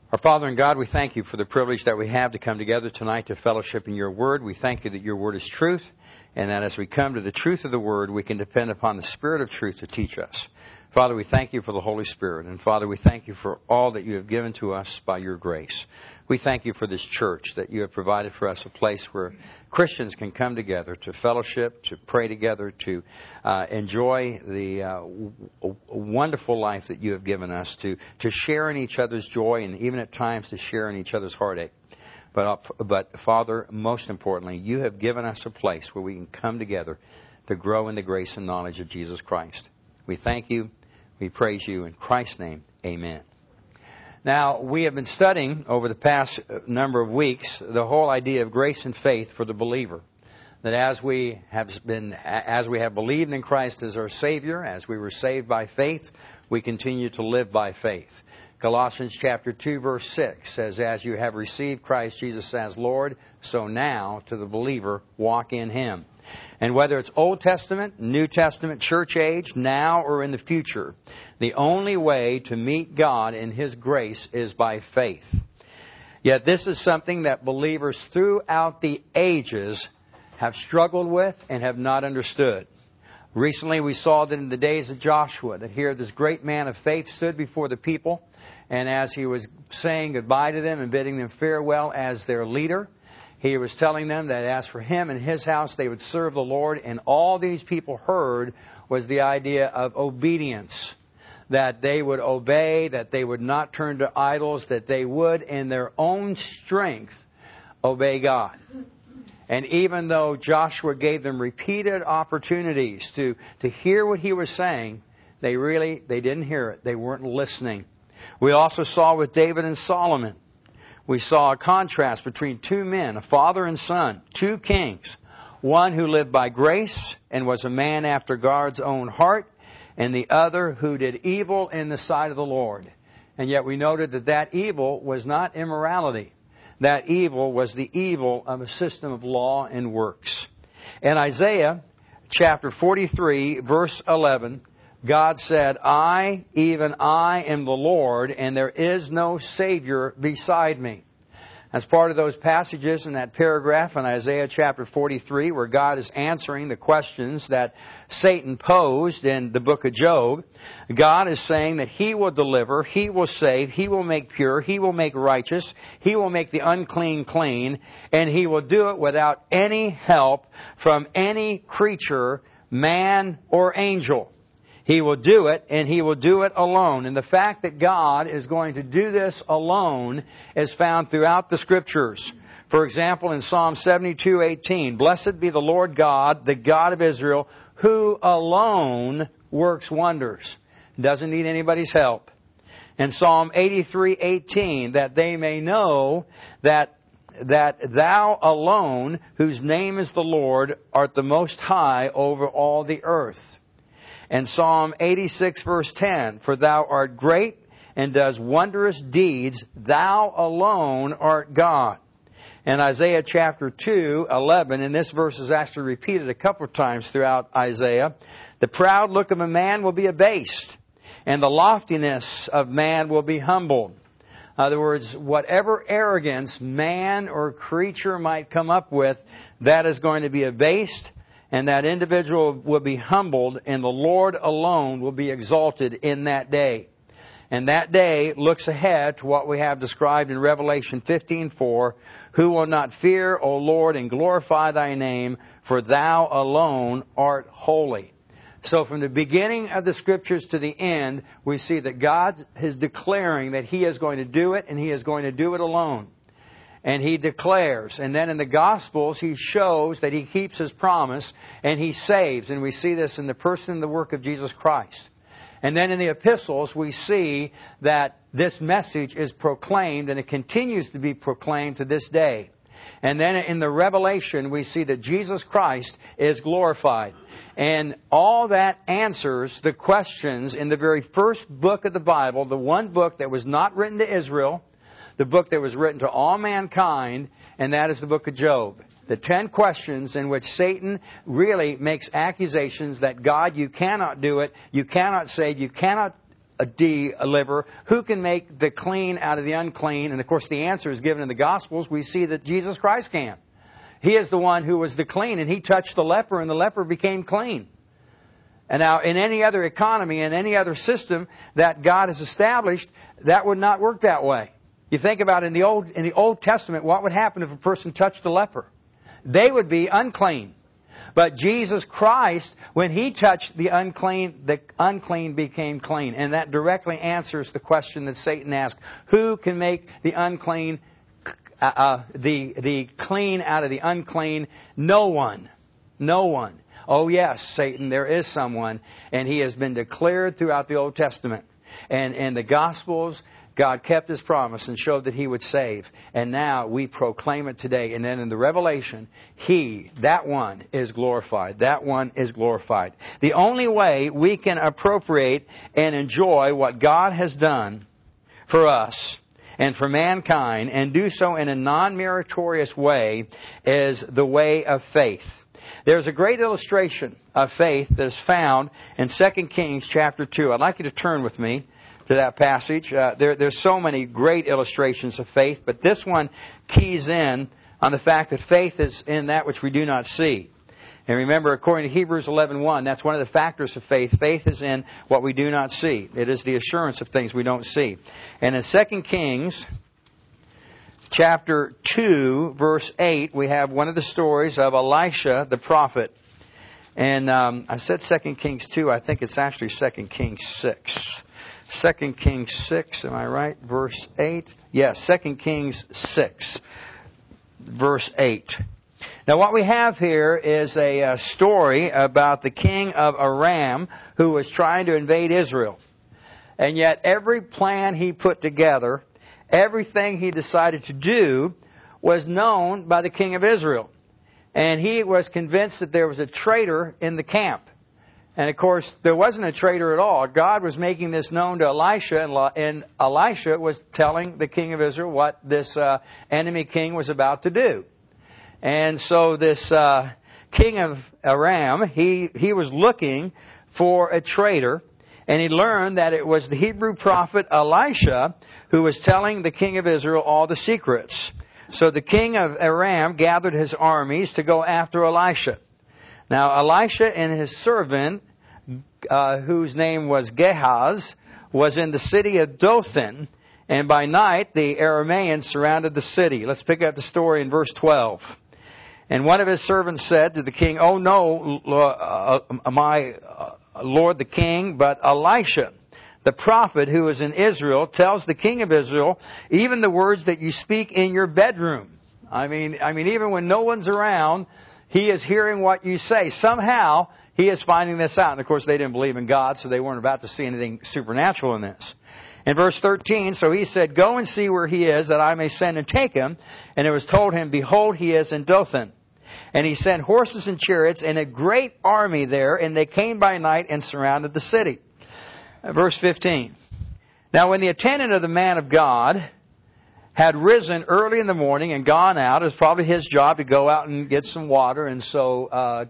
Our Father and God, we thank you for the privilege that we have to come together tonight to fellowship in your word. We thank you that your word is truth, and that as we come to the truth of the word, we can depend upon the Spirit of truth to teach us. Father, we thank you for the Holy Spirit. And Father, we thank you for all that you have given to us by your grace. We thank you for this church, that you have provided for us a place where Christians can come together to fellowship, to pray together, to enjoy the wonderful life that you have given us, to share in each other's joy and even at times to share in each other's heartache. But Father, most importantly, you have given us a place where we can come together to grow in the grace and knowledge of Jesus Christ. We thank you. We praise you. In Christ's name, amen. Now, we have been studying over the past number of weeks the whole idea of grace and faith for the believer. That as we have believed in Christ as our Savior, as we were saved by faith, we continue to live by faith. Colossians chapter 2, verse 6 says, as you have received Christ Jesus as Lord, so now to the believer walk in Him. And whether it's Old Testament, New Testament, church age, now or in the future, the only way to meet God in His grace is by faith. Yet this is something that believers throughout the ages have struggled with and have not understood. Recently we saw that in the days of Joshua, that here this great man of faith stood before the people, and as he was saying goodbye to them and bidding them farewell as their leader, he was telling them that as for him and his house, they would serve the Lord. And all these people heard was the idea of obedience. That they would obey, that they would not turn to idols, that they would in their own strength obey God. And even though Joshua gave them repeated opportunities to hear what he was saying, they didn't hear it. They weren't listening. We also saw with David and Solomon, we saw a contrast between two men, a father and son, two kings. One who lived by grace and was a man after God's own heart, and the other who did evil in the sight of the Lord. And yet we noted that evil was not immorality. That evil was the evil of a system of law and works. In Isaiah chapter 43, verse 11, God said, I, even I, am the Lord, and there is no Savior beside me. As part of those passages in that paragraph in Isaiah chapter 43, where God is answering the questions that Satan posed in the book of Job, God is saying that He will deliver, He will save, He will make pure, He will make righteous, He will make the unclean clean, and He will do it without any help from any creature, man or angel. He will do it, and He will do it alone. And the fact that God is going to do this alone is found throughout the Scriptures. For example, in Psalm 72:18, Blessed be the Lord God, the God of Israel, who alone works wonders. Doesn't need anybody's help. In Psalm 83:18, that they may know that Thou alone, whose name is the Lord, art the Most High over all the earth. And Psalm 86 verse 10, For Thou art great and does wondrous deeds. Thou alone art God. And Isaiah chapter 2:11, and this verse is actually repeated a couple of times throughout Isaiah. The proud look of a man will be abased, and the loftiness of man will be humbled. In other words, whatever arrogance man or creature might come up with, that is going to be abased. And that individual will be humbled, and the Lord alone will be exalted in that day. And that day looks ahead to what we have described in Revelation 15:4, Who will not fear, O Lord, and glorify Thy name, for Thou alone art holy. So from the beginning of the Scriptures to the end, we see that God is declaring that He is going to do it, and He is going to do it alone. And He declares. And then in the Gospels, He shows that He keeps His promise and He saves. And we see this in the person and the work of Jesus Christ. And then in the epistles, we see that this message is proclaimed and it continues to be proclaimed to this day. And then in the Revelation, we see that Jesus Christ is glorified. And all that answers the questions in the very first book of the Bible, the one book that was not written to Israel, the book that was written to all mankind, and that is the book of Job. The 10 questions in which Satan really makes accusations that God, you cannot do it, you cannot save, you cannot deliver? Who can make the clean out of the unclean? And of course the answer is given in the Gospels. We see that Jesus Christ can. He is the one who was the clean, and He touched the leper, and the leper became clean. And now in any other economy, in any other system that God has established, that would not work that way. You think about in the Old Testament, what would happen if a person touched a leper? They would be unclean. But Jesus Christ, when He touched the unclean became clean. And that directly answers the question that Satan asked. Who can make the unclean, the clean out of the unclean? No one. No one. Oh yes, Satan, there is someone. And he has been declared throughout the Old Testament. And in the Gospels, God kept His promise and showed that He would save. And now we proclaim it today. And then in the Revelation, that one is glorified. That one is glorified. The only way we can appropriate and enjoy what God has done for us and for mankind, and do so in a non-meritorious way, is the way of faith. There's a great illustration of faith that is found in 2 Kings chapter 2. I'd like you to turn with me to that passage. There's so many great illustrations of faith, but this one keys in on the fact that faith is in that which we do not see. And remember, according to Hebrews 11:1, that's one of the factors of faith. Faith is in what we do not see. It is the assurance of things we don't see. And in 2 Kings chapter 2, verse 8, we have one of the stories of Elisha the prophet. And I said 2 Kings 2. I think it's actually 2 Kings 6. 2 Kings 6, am I right? Verse 8? Yes, 2 Kings 6, verse 8. Now what we have here is a story about the king of Aram who was trying to invade Israel. And yet every plan he put together, everything he decided to do, was known by the king of Israel. And he was convinced that there was a traitor in the camp. And of course, there wasn't a traitor at all. God was making this known to Elisha, and Elisha was telling the king of Israel what this enemy king was about to do. And so this king of Aram, he was looking for a traitor, and he learned that it was the Hebrew prophet Elisha who was telling the king of Israel all the secrets. So the king of Aram gathered his armies to go after Elisha. Now Elisha and his servant, whose name was Gehazi, was in the city of Dothan, and by night the Arameans surrounded the city. Let's pick up the story in verse 12. And one of his servants said to the king, "Oh no, my lord the king, but Elisha, the prophet who is in Israel, tells the king of Israel even the words that you speak in your bedroom." I mean, even when no one's around, he is hearing what you say. Somehow, he is finding this out. And of course, they didn't believe in God, so they weren't about to see anything supernatural in this. In verse 13, so he said, "Go and see where he is, that I may send and take him." And it was told him, "Behold, he is in Dothan." And he sent horses and chariots and a great army there, and they came by night and surrounded the city. Verse 15. Now when the attendant of the man of God had risen early in the morning and gone out, it was probably his job to go out and get some water, and so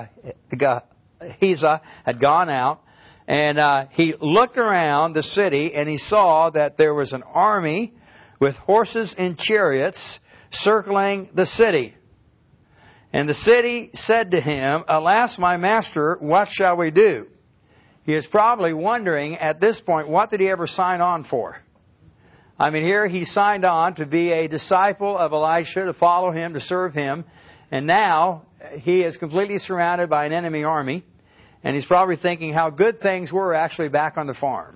Gehazi had gone out, and he looked around the city, and he saw that there was an army with horses and chariots circling the city. And the city said to him, "Alas, my master, what shall we do?" He is probably wondering at this point, what did he ever sign on for? I mean, here he signed on to be a disciple of Elisha, to follow him, to serve him. And now he is completely surrounded by an enemy army. And he's probably thinking how good things were actually back on the farm.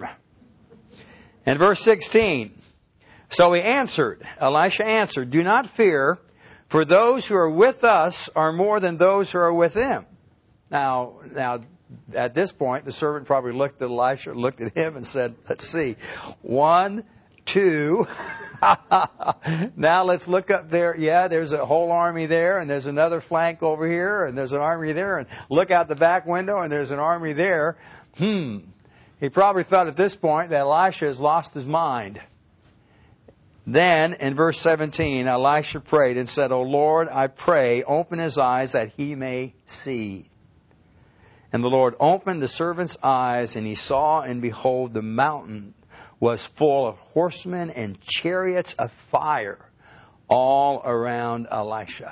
And verse 16. So Elisha answered, "Do not fear, for those who are with us are more than those who are with them." Now, at this point, the servant probably looked at Elisha, looked at him, and said, "Let's see, 1, 2. Now let's look up there. Yeah, there's a whole army there, and there's another flank over here, and there's an army there, and look out the back window, and there's an army there." He probably thought at this point that Elisha has lost his mind. Then, in verse 17, Elisha prayed and said, "O Lord, I pray, open his eyes that he may see." And the Lord opened the servant's eyes, and he saw, and behold, the mountain was full of horsemen and chariots of fire all around Elisha.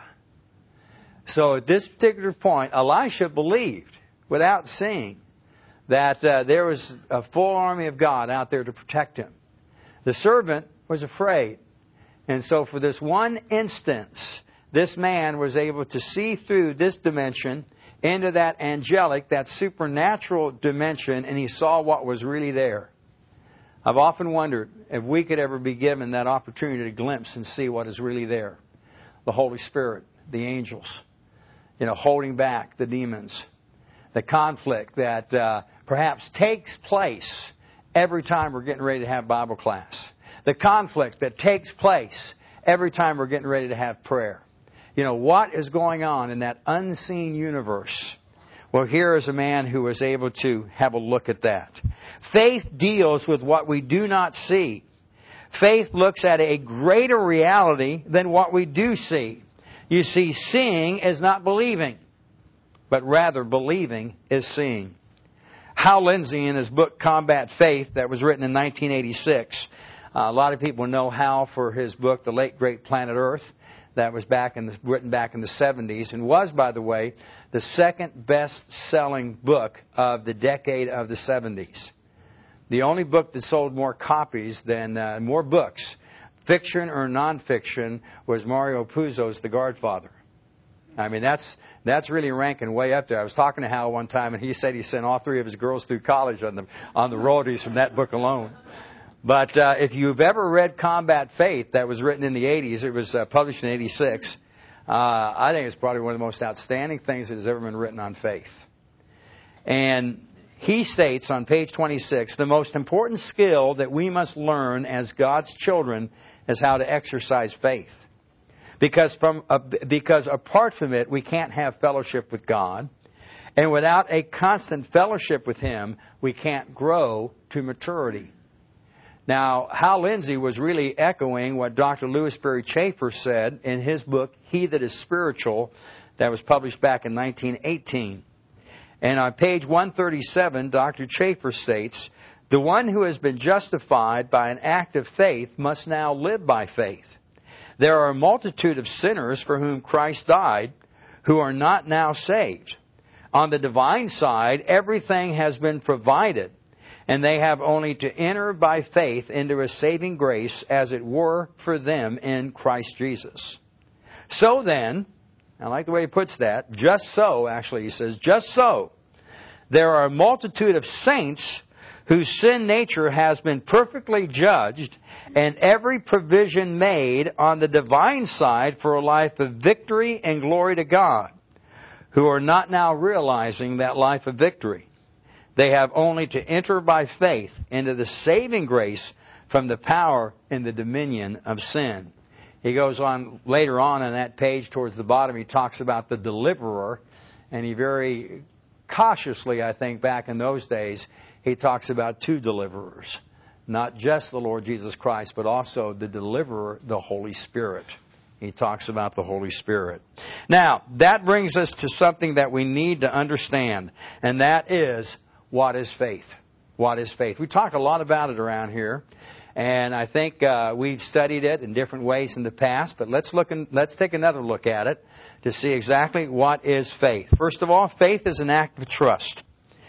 So at this particular point, Elisha believed, without seeing, that there was a full army of God out there to protect him. The servant was afraid. And so for this one instance, this man was able to see through this dimension into that angelic, that supernatural dimension, and he saw what was really there. I've often wondered if we could ever be given that opportunity to glimpse and see what is really there. The Holy Spirit, the angels, holding back the demons. The conflict that perhaps takes place every time we're getting ready to have Bible class. The conflict that takes place every time we're getting ready to have prayer. What is going on in that unseen universe? Well, here is a man who was able to have a look at that. Faith deals with what we do not see. Faith looks at a greater reality than what we do see. You see, seeing is not believing, but rather believing is seeing. Hal Lindsey, in his book Combat Faith, that was written in 1986, a lot of people know Hal for his book, The Late Great Planet Earth. That was written back in the 70s, and was, by the way, the second best-selling book of the decade of the 70s. The only book that sold more copies than more books, fiction or nonfiction, was Mario Puzo's The Godfather. I mean, that's really ranking way up there. I was talking to Hal one time, and he said he sent all three of his girls through college on the royalties from that book alone. But if you've ever read Combat Faith, that was written in the 80s, it was published in 86, I think it's probably one of the most outstanding things that has ever been written on faith. And he states on page 26, the most important skill that we must learn as God's children is how to exercise faith. Because apart from it, we can't have fellowship with God. And without a constant fellowship with Him, we can't grow to maturity. Now, Hal Lindsey was really echoing what Dr. Louis Berry Chafer said in his book, He That Is Spiritual, that was published back in 1918. And on page 137, Dr. Chafer states, the one who has been justified by an act of faith must now live by faith. There are a multitude of sinners for whom Christ died who are not now saved. On the divine side, everything has been provided, and they have only to enter by faith into a saving grace, as it were, for them in Christ Jesus. So then, I like the way he puts that, just so, actually he says, just so, there are a multitude of saints whose sin nature has been perfectly judged, and every provision made on the divine side for a life of victory and glory to God, who are not now realizing that life of victory. They have only to enter by faith into the saving grace from the power and the dominion of sin. He goes on later on that page towards the bottom, he talks about the deliverer, and he very cautiously, I think, back in those days, he talks about two deliverers. Not just the Lord Jesus Christ, but also the deliverer, the Holy Spirit. He talks about the Holy Spirit. Now, that brings us to something that we need to understand, and that is, what is faith? What is faith? We talk a lot about it around here, and I think we've studied it in different ways in the past, but let's take another look at it to see exactly what is faith. First of all, faith is an act of trust.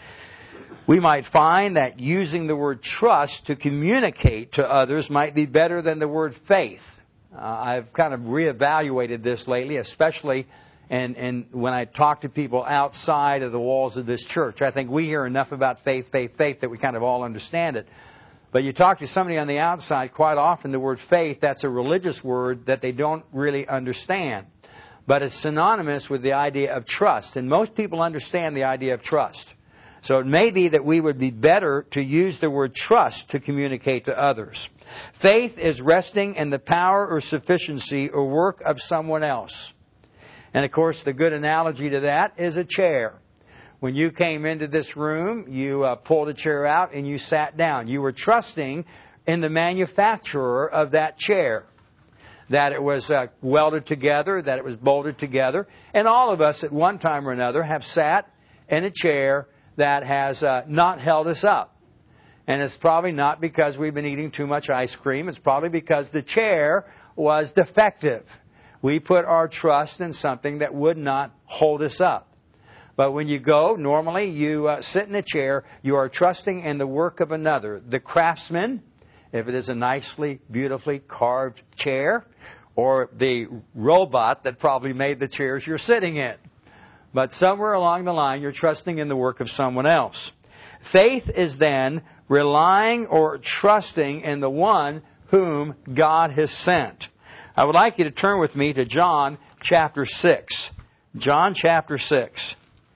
We might find that using the word trust to communicate to others might be better than the word faith. I've kind of reevaluated this lately, especially and when I talk to people outside of the walls of this church. I think we hear enough about faith that we kind of all understand it. But you talk to somebody on the outside, quite often the word faith, that's a religious word that they don't really understand. But it's synonymous with the idea of trust. And most people understand the idea of trust. So it may be that we would be better to use the word trust to communicate to others. Faith is resting in the power or sufficiency or work of someone else. And of course, the good analogy to that is a chair. When you came into this room, you pulled a chair out and you sat down. You were trusting in the manufacturer of that chair, that it was welded together, that it was bolted together. And all of us at one time or another have sat in a chair that has not held us up. And it's probably not because we've been eating too much ice cream. It's probably because the chair was defective. We put our trust in something that would not hold us up. But when you go, normally you sit in a chair, you are trusting in the work of another. The craftsman, if it is a nicely, beautifully carved chair, or the robot that probably made the chairs you're sitting in. But somewhere along the line, you're trusting in the work of someone else. Faith is then relying or trusting in the one whom God has sent. I would like you to turn with me to John chapter 6. John chapter 6.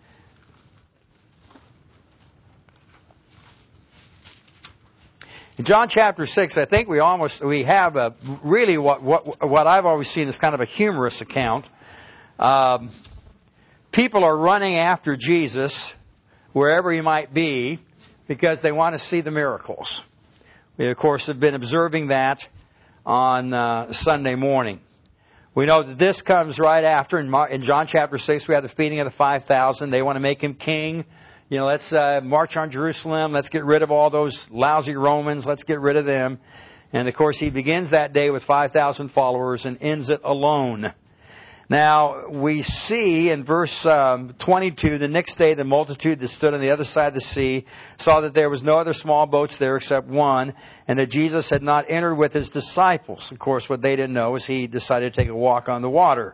In John chapter 6, I think we have really what I've always seen as kind of a humorous account. People are running after Jesus wherever he might be because they want to see the miracles. We, of course, have been observing that on Sunday morning. We know that this comes right after, in John chapter 6, we have the feeding of the 5,000. They want to make him king. You know, let's march on Jerusalem. Let's get rid of all those lousy Romans. Let's get rid of them. And, of course, he begins that day with 5,000 followers and ends it alone. Now, we see in verse 22, the next day the multitude that stood on the other side of the sea saw that there was no other small boats there except one, and that Jesus had not entered with his disciples. Of course, what they didn't know is he decided to take a walk on the water.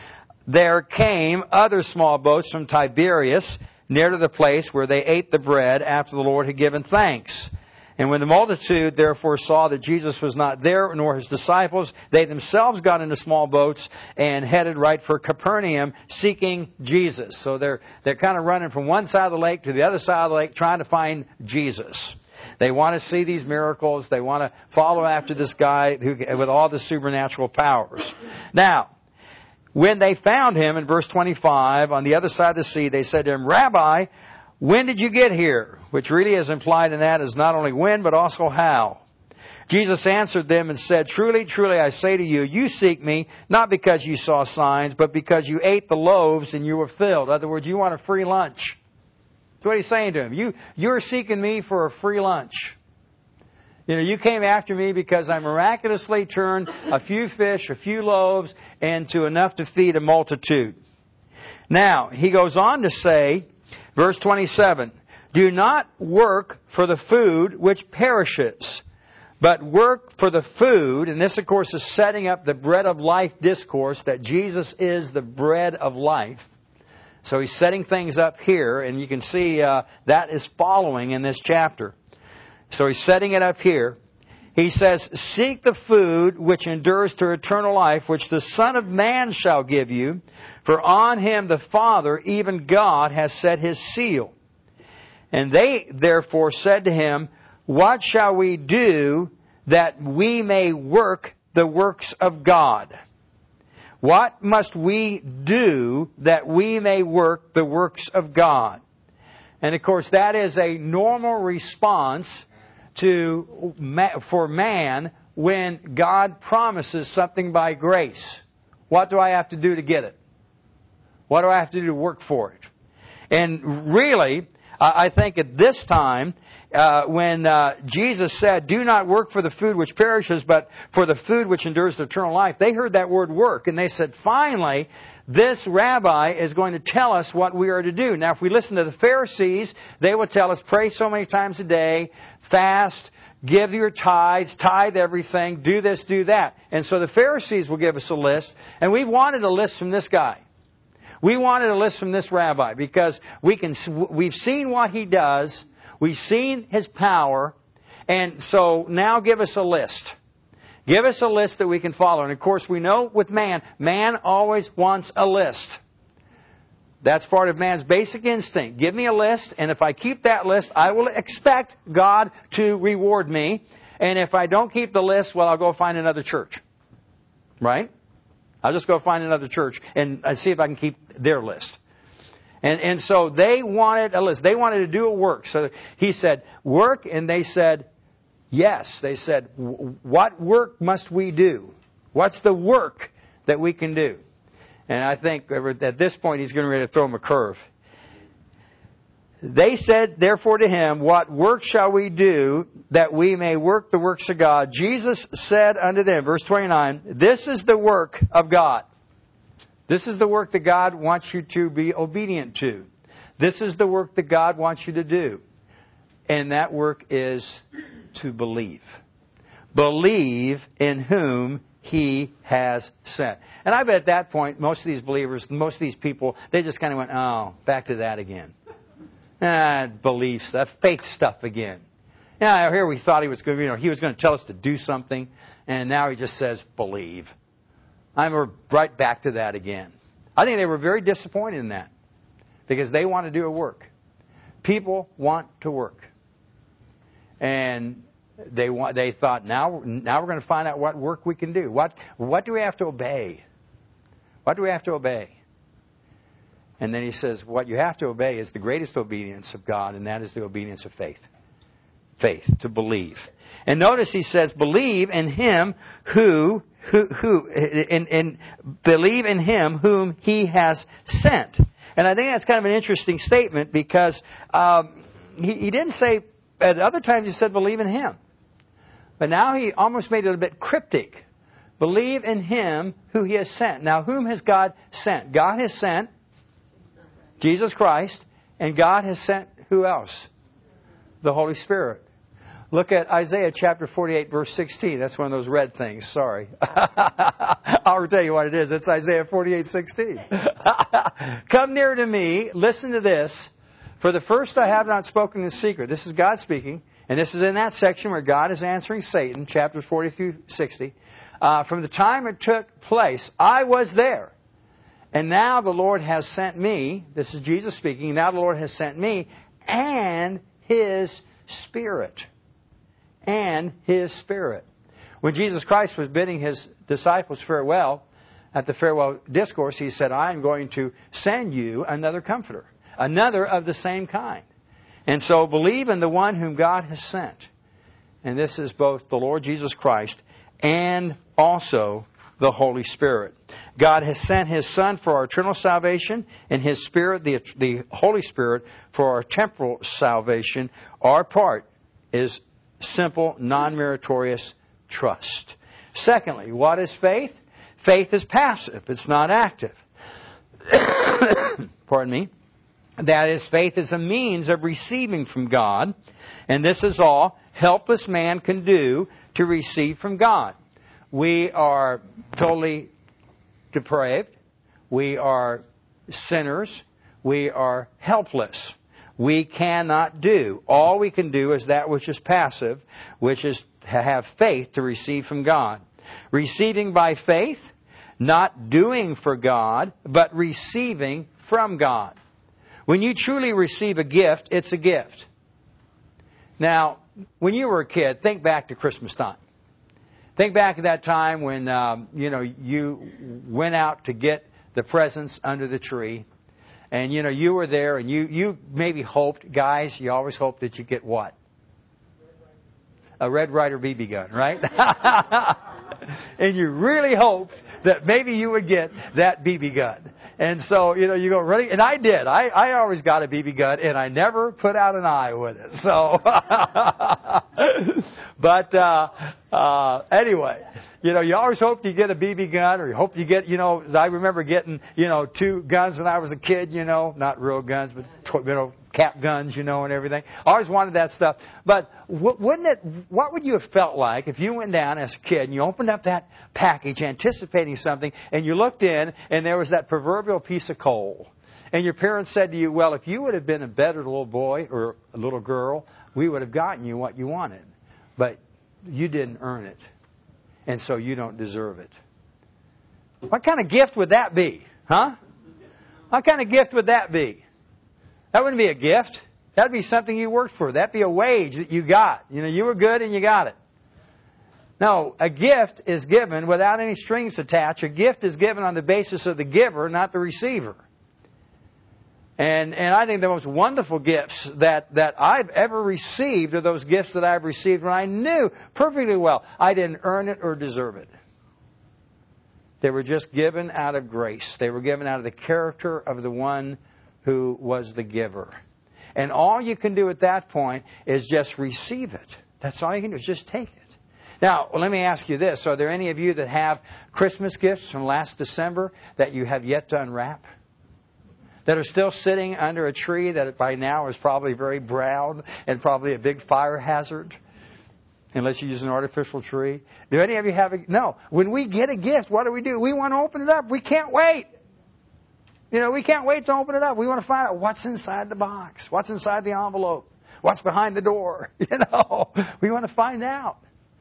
There came other small boats from Tiberias, near to the place where they ate the bread after the Lord had given thanks. And when the multitude therefore saw that Jesus was not there, nor his disciples, they themselves got into small boats and headed right for Capernaum, seeking Jesus. So they're kind of running from one side of the lake to the other side of the lake, trying to find Jesus. They want to see these miracles. They want to follow after this guy with all the supernatural powers. Now, when they found him, in verse 25, on the other side of the sea, they said to him, Rabbi, when did you get here? Which really is implied in that is not only when, but also how. Jesus answered them and said, Truly, truly, I say to you, you seek me, not because you saw signs, but because you ate the loaves and you were filled. In other words, you want a free lunch. That's what he's saying to him. You're seeking me for a free lunch. You know, you came after me because I miraculously turned a few fish, a few loaves, into enough to feed a multitude. Now, he goes on to say, verse 27, do not work for the food which perishes, but work for the food, and this, of course, is setting up the bread of life discourse, that Jesus is the bread of life. So he's setting things up here, and you can see that is following in this chapter. So he's setting it up here. He says, seek the food which endures to eternal life, which the Son of Man shall give you, for on him the Father, even God, has set his seal. And they therefore said to him, what shall we do that we may work the works of God? What must we do that we may work the works of God? And of course that is a normal response for man when God promises something by grace. What do I have to do to get it? What do I have to do to work for it? And really, I think at this time, when Jesus said, do not work for the food which perishes, but for the food which endures to eternal life, they heard that word work, and they said, finally, this rabbi is going to tell us what we are to do. Now, if we listen to the Pharisees, they will tell us, pray so many times a day, fast, give your tithes, tithe everything, do this, do that. And so the Pharisees will give us a list, and we wanted a list from this guy. We wanted a list from this rabbi because we've seen what he does, we've seen his power, and so now give us a list. Give us a list that we can follow. And of course we know with man always wants a list. That's part of man's basic instinct. Give me a list, and if I keep that list, I will expect God to reward me. And if I don't keep the list, well, I'll go find another church. Right? I'll just go find another church and see if I can keep their list. And so they wanted a list. They wanted to do a work. So he said, work, and they said, yes. They said, what work must we do? What's the work that we can do? And I think at this point he's getting ready to throw him a curve. They said, therefore, to him, what work shall we do that we may work the works of God? Jesus said unto them, verse 29, this is the work of God. This is the work that God wants you to be obedient to. This is the work that God wants you to do. And that work is to believe. Believe in whom He has sent. And I bet at that point, most of these believers, most of these people, they just kind of went, oh, back to that again. Belief stuff, faith stuff again. Yeah, here we thought he was going to tell us to do something, and now he just says, believe. We're right back to that again. I think they were very disappointed in that, because they want to do a work. People want to work. And they thought, now we're going to find out what work we can do. What do we have to obey? What do we have to obey? And then he says, what you have to obey is the greatest obedience of God, and that is the obedience of faith. Faith, to believe. And notice he says, believe in Him believe in Him whom He has sent. And I think that's kind of an interesting statement, because he didn't say, at other times he said believe in Him. But now he almost made it a bit cryptic. Believe in Him who He has sent. Now, whom has God sent? God has sent Jesus Christ, and God has sent who else? The Holy Spirit. Look at Isaiah chapter 48, verse 16. That's one of those red things. Sorry. I'll tell you what it is. It's Isaiah 48, 16. Come near to me. Listen to this. For the first I have not spoken in secret. This is God speaking. And this is in that section where God is answering Satan, chapters 40 through 60. From the time it took place, I was there. And now the Lord has sent me. This is Jesus speaking. Now the Lord has sent me and His Spirit. And His Spirit. When Jesus Christ was bidding His disciples farewell, at the farewell discourse, He said, I am going to send you another comforter. Another of the same kind. And so believe in the one whom God has sent. And this is both the Lord Jesus Christ and also the Holy Spirit. God has sent His Son for our eternal salvation, and His Spirit, the Holy Spirit, for our temporal salvation. Our part is simple, non-meritorious trust. Secondly, what is faith? Faith is passive. It's not active. Pardon me. That is, faith is a means of receiving from God, and this is all helpless man can do to receive from God. We are totally depraved. We are sinners. We are helpless. We cannot do. All we can do is that which is passive, which is to have faith to receive from God. Receiving by faith, not doing for God, but receiving from God. When you truly receive a gift, it's a gift. Now, when you were a kid, think back to Christmas time. Think back to that time when you went out to get the presents under the tree, and you were there, and you maybe hoped, guys, you always hope that you get what? A Red Ryder BB gun, right? And you really hoped that maybe you would get that BB gun. And so, you go running, and I did. I always got a BB gun, and I never put out an eye with it. So, but anyway, you always hope you get a BB gun, or you hope you get, I remember getting, 2 guns when I was a kid, not real guns, but, cap guns, and everything. I always wanted that stuff. But what would you have felt like if you went down as a kid and you opened up that package anticipating something, and you looked in and there was that proverbial piece of coal, and your parents said to you, well, if you would have been a better little boy or a little girl, we would have gotten you what you wanted. But you didn't earn it, and so you don't deserve it. What kind of gift would that be? Huh? What kind of gift would that be? That wouldn't be a gift. That would be something you worked for. That would be a wage that you got. You were good and you got it. No, a gift is given without any strings attached. A gift is given on the basis of the giver, not the receiver. And I think the most wonderful gifts that I've ever received are those gifts that I've received when I knew perfectly well I didn't earn it or deserve it. They were just given out of grace. They were given out of the character of the one who was the giver. And all you can do at that point is just receive it. That's all you can do is just take it. Now, let me ask you this. Are there any of you that have Christmas gifts from last December that you have yet to unwrap? That are still sitting under a tree that by now is probably very brown and probably a big fire hazard? Unless you use an artificial tree. Do any of you have a... No. When we get a gift, what do? We want to open it up. We can't wait. We can't wait to open it up. We want to find out what's inside the box. What's inside the envelope. What's behind the door. We want to find out.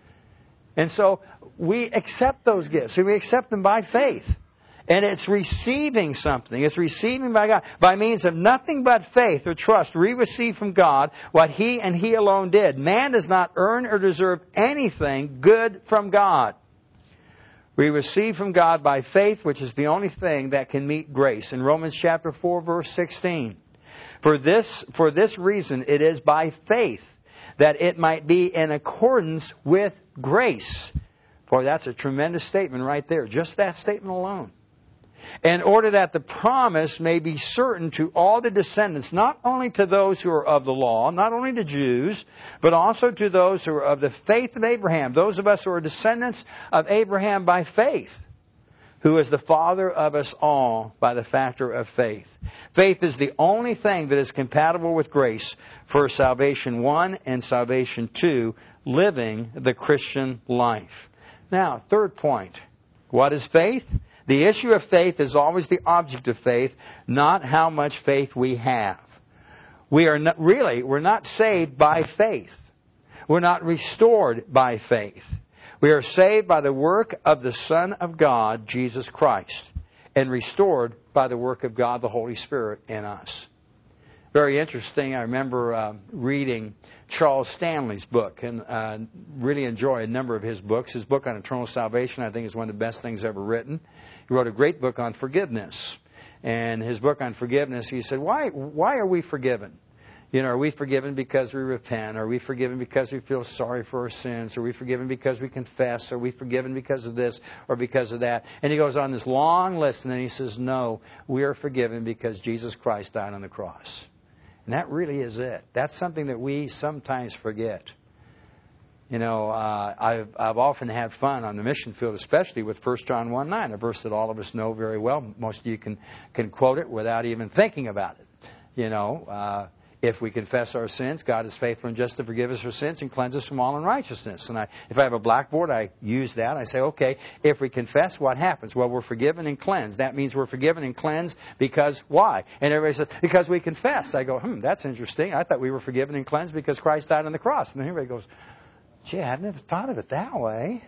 And so we accept those gifts. We accept them by faith. And it's receiving something. It's receiving by God. By means of nothing but faith or trust, we receive from God what He and He alone did. Man does not earn or deserve anything good from God. We receive from God by faith, which is the only thing that can meet grace. In Romans chapter 4, verse 16. For this reason, it is by faith that it might be in accordance with grace. Boy, that's a tremendous statement right there. Just that statement alone. In order that the promise may be certain to all the descendants, not only to those who are of the law, not only to Jews, but also to those who are of the faith of Abraham, those of us who are descendants of Abraham by faith, who is the father of us all by the factor of faith. Faith is the only thing that is compatible with grace for salvation 1 and salvation 2, living the Christian life. Now, third point. What is faith? The issue of faith is always the object of faith, not how much faith we have. We're not saved by faith. We're not restored by faith. We are saved by the work of the Son of God, Jesus Christ, and restored by the work of God, the Holy Spirit, in us. Very interesting. I remember reading Charles Stanley's book and really enjoy a number of his books. His book on eternal salvation, I think, is one of the best things ever written. He wrote a great book on forgiveness. And his book on forgiveness, he said, why are we forgiven? Are we forgiven because we repent? Are we forgiven because we feel sorry for our sins? Are we forgiven because we confess? Are we forgiven because of this or because of that? And he goes on this long list, and then he says, no, we are forgiven because Jesus Christ died on the cross. And that really is it. That's something that we sometimes forget. I've often had fun on the mission field, especially with 1 John 1:9, a verse that all of us know very well. Most of you can quote it without even thinking about it. If we confess our sins, God is faithful and just to forgive us our sins and cleanse us from all unrighteousness. And if I have a blackboard, I use that. I say, okay, if we confess, what happens? Well, we're forgiven and cleansed. That means we're forgiven and cleansed because why? And everybody says, because we confess. I go, that's interesting. I thought we were forgiven and cleansed because Christ died on the cross. And then everybody goes, gee, I've never thought of it that way.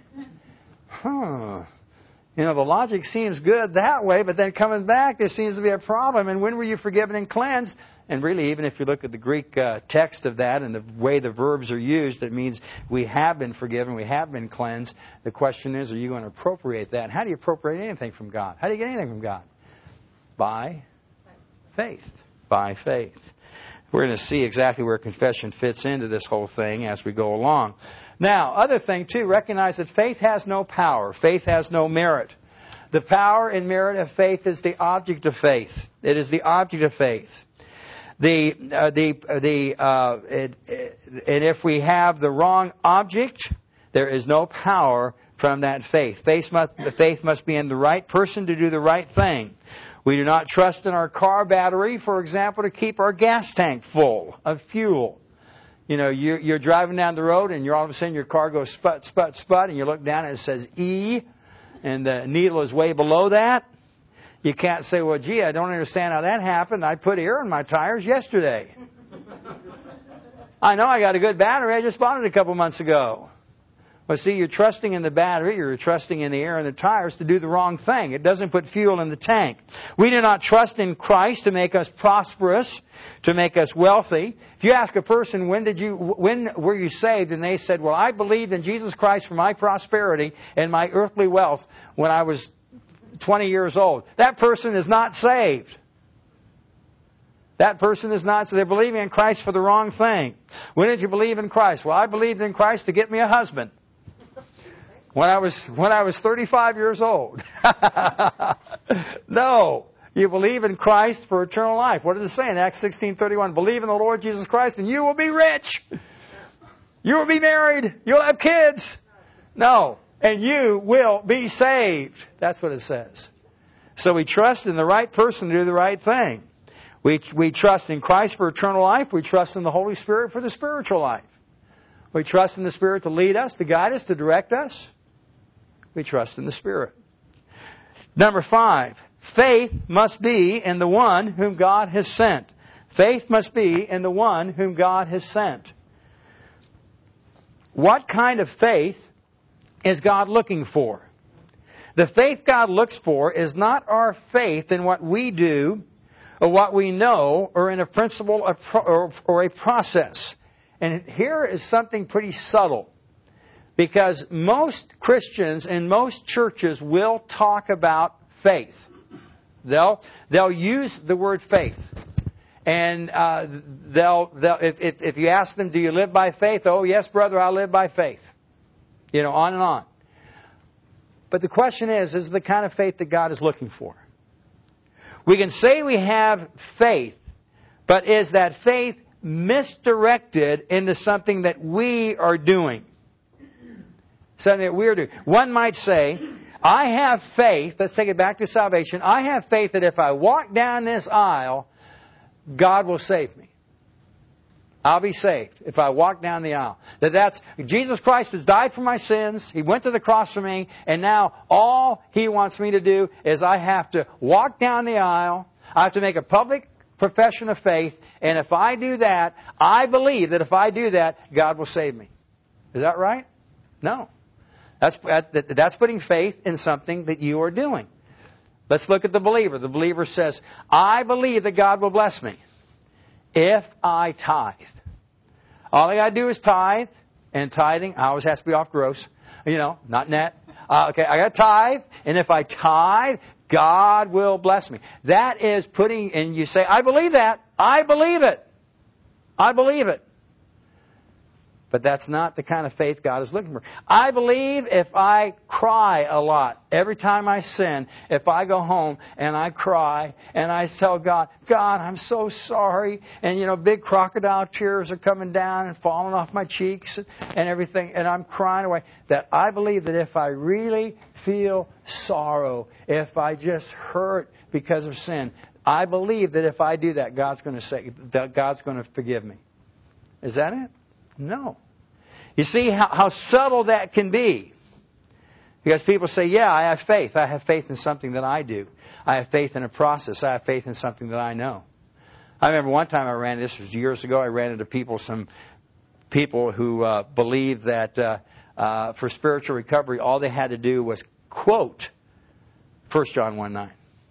The logic seems good that way, but then coming back, there seems to be a problem. And when were you forgiven and cleansed? And really, even if you look at the Greek text of that and the way the verbs are used, it means we have been forgiven, we have been cleansed. The question is, are you going to appropriate that? And how do you appropriate anything from God? How do you get anything from God? By faith. By faith. We're going to see exactly where confession fits into this whole thing as we go along. Now, other thing, too, recognize that faith has no power. Faith has no merit. The power and merit of faith is the object of faith. It is the object of faith. And if we have the wrong object, there is no power from that faith. The faith must be in the right person to do the right thing. We do not trust in our car battery, for example, to keep our gas tank full of fuel. You're driving down the road and all of a sudden your car goes sput, sput, sput, and you look down and it says E, and the needle is way below that. You can't say, well, gee, I don't understand how that happened. I put air in my tires yesterday. I know I got a good battery. I just bought it a couple months ago. Well, see, you're trusting in the battery, you're trusting in the air and the tires to do the wrong thing. It doesn't put fuel in the tank. We do not trust in Christ to make us prosperous, to make us wealthy. If you ask a person, when were you saved? And they said, well, I believed in Jesus Christ for my prosperity and my earthly wealth when I was 20 years old. That person is not saved. That person is not, so they're believing in Christ for the wrong thing. When did you believe in Christ? Well, I believed in Christ to get me a husband. When I was 35 years old. No. You believe in Christ for eternal life. What does it say in Acts 16:31? Believe in the Lord Jesus Christ and you will be rich. You will be married. You'll have kids. No. And you will be saved. That's what it says. So we trust in the right person to do the right thing. We trust in Christ for eternal life. We trust in the Holy Spirit for the spiritual life. We trust in the Spirit to lead us, to guide us, to direct us. We trust in the Spirit. Number 5. Faith must be in the one whom God has sent. Faith must be in the one whom God has sent. What kind of faith is God looking for? The faith God looks for is not our faith in what we do or what we know or in a principle or a process. And here is something pretty subtle. Because most Christians in most churches will talk about faith. They'll use the word faith. And if you ask them, do you live by faith? Oh, yes, brother, I live by faith. On and on. But the question is the kind of faith that God is looking for? We can say we have faith, but is that faith misdirected into something that we are doing? Something that we're doing. One might say, I have faith, let's take it back to salvation, I have faith that if I walk down this aisle, God will save me. I'll be saved if I walk down the aisle. That's Jesus Christ has died for my sins. He went to the cross for me. And now all He wants me to do is I have to walk down the aisle. I have to make a public profession of faith. And if I do that, I believe that if I do that, God will save me. Is that right? No. That's putting faith in something that you are doing. Let's look at the believer. The believer says, I believe that God will bless me if I tithe. All I got to do is tithe. And tithing, I always has to be off gross. Not net. Okay, I got to tithe. And if I tithe, God will bless me. That is putting, and you say, I believe that. I believe it. I believe it. But that's not the kind of faith God is looking for. I believe if I cry a lot, every time I sin, if I go home and I cry and I tell God, God, I'm so sorry. And, big crocodile tears are coming down and falling off my cheeks and everything. And I'm crying away. That I believe that if I really feel sorrow, if I just hurt because of sin, I believe that if I do that, God's going to forgive me. Is that it? No. You see how subtle that can be. Because people say, yeah, I have faith. I have faith in something that I do. I have faith in a process. I have faith in something that I know. I remember one time this was years ago, I ran into some people who believed that for spiritual recovery, all they had to do was quote 1 John 1:9.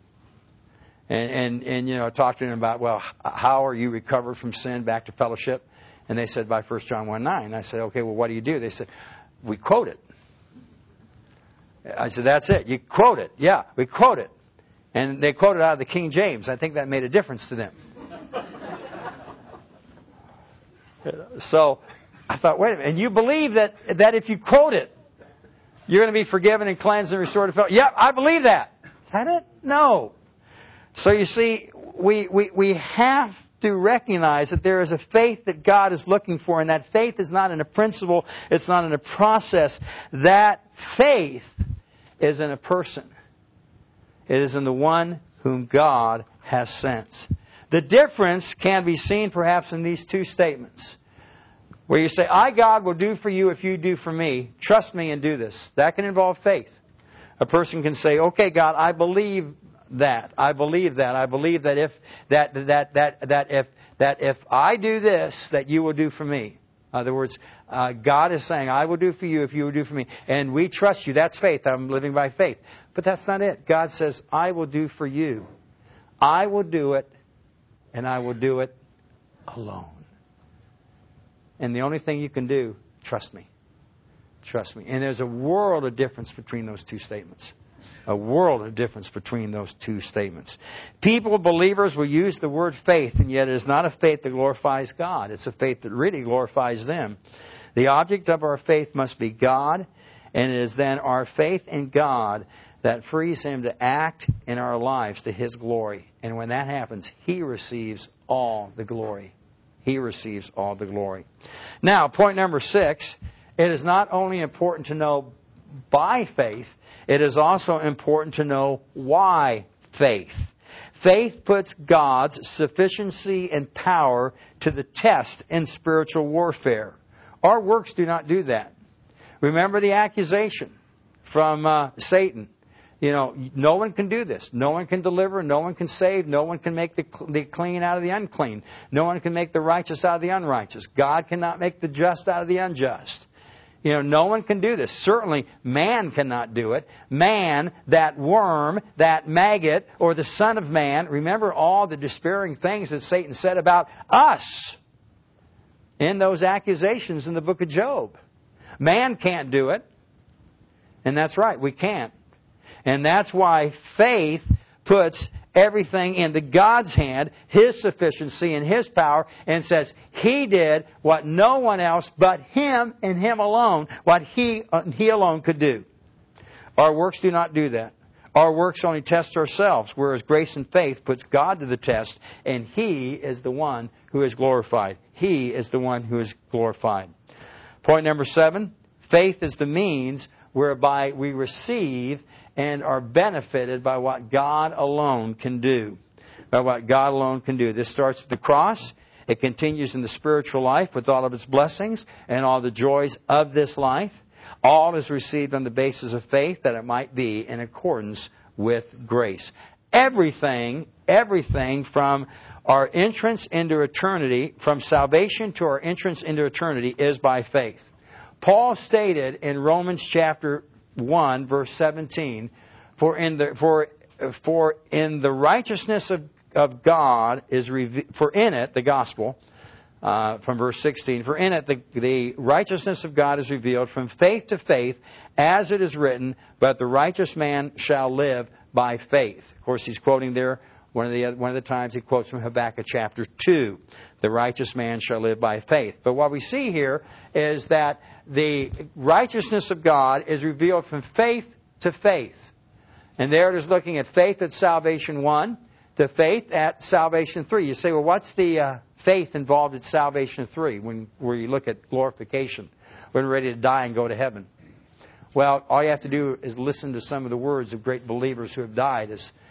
And talk to them about, well, how are you recovered from sin back to fellowship? And they said, by 1 John 1:9. I said, okay, well, what do you do? They said, we quote it. I said, that's it. You quote it. Yeah, we quote it. And they quoted out of the King James. I think that made a difference to them. So I thought, wait a minute. And you believe that if you quote it, you're going to be forgiven and cleansed and restored to fellowship? Yeah, I believe that. Is that it? No. So you see, we have to recognize that there is a faith that God is looking for, and that faith is not in a principle, it's not in a process. That faith is in a person. It is in the one whom God has sent. The difference can be seen perhaps in these two statements. Where you say, I, God, will do for you if you do for me. Trust me and do this. That can involve faith. A person can say, okay, God, I believe that. I believe that. I believe that if I do this, that you will do for me. In other words, God is saying, I will do for you if you will do for me. And we trust you. That's faith. I'm living by faith. But that's not it. God says, I will do for you. I will do it, and I will do it alone. And the only thing you can do, trust me. Trust me. And there's a world of difference between those two statements. A world of difference between those two statements. People, believers, will use the word faith, and yet it is not a faith that glorifies God. It's a faith that really glorifies them. The object of our faith must be God, and it is then our faith in God that frees Him to act in our lives to His glory. And when that happens, He receives all the glory. He receives all the glory. Now, point number 6, it is not only important to know by faith, it is also important to know why faith. Faith puts God's sufficiency and power to the test in spiritual warfare. Our works do not do that. Remember the accusation from Satan. You know, no one can do this. No one can deliver. No one can save. No one can make the clean out of the unclean. No one can make the righteous out of the unrighteous. God cannot make the just out of the unjust. You know, no one can do this. Certainly, man cannot do it. Man, that worm, that maggot, or the Son of Man, remember all the despairing things that Satan said about us in those accusations in the book of Job. Man can't do it. And that's right, we can't. And that's why faith puts everything into God's hand, His sufficiency and His power, and says He did what no one else but Him and Him alone, what He alone could do. Our works do not do that. Our works only test ourselves, whereas grace and faith puts God to the test, and He is the one who is glorified. He is the one who is glorified. Point number 7, faith is the means whereby we receive and are benefited by what God alone can do. By what God alone can do. This starts at the cross. It continues in the spiritual life with all of its blessings and all the joys of this life. All is received on the basis of faith that it might be in accordance with grace. Everything from our entrance into eternity, from salvation to our entrance into eternity, is by faith. Paul stated in Romans chapter 1, verse 17, for in the righteousness of God is for in it, the gospel, from verse 16, for in it the righteousness of God is revealed from faith to faith, as it is written, but the righteous man shall live by faith. Of course, he's quoting there one of the times he quotes from Habakkuk chapter 2. The righteous man shall live by faith. But what we see here is that the righteousness of God is revealed from faith to faith. And there it is looking at faith at salvation 1 to faith at salvation 3. You say, well, what's the faith involved at salvation 3 where you look at glorification, when we're ready to die and go to heaven? Well, all you have to do is listen to some of the words of great believers who have died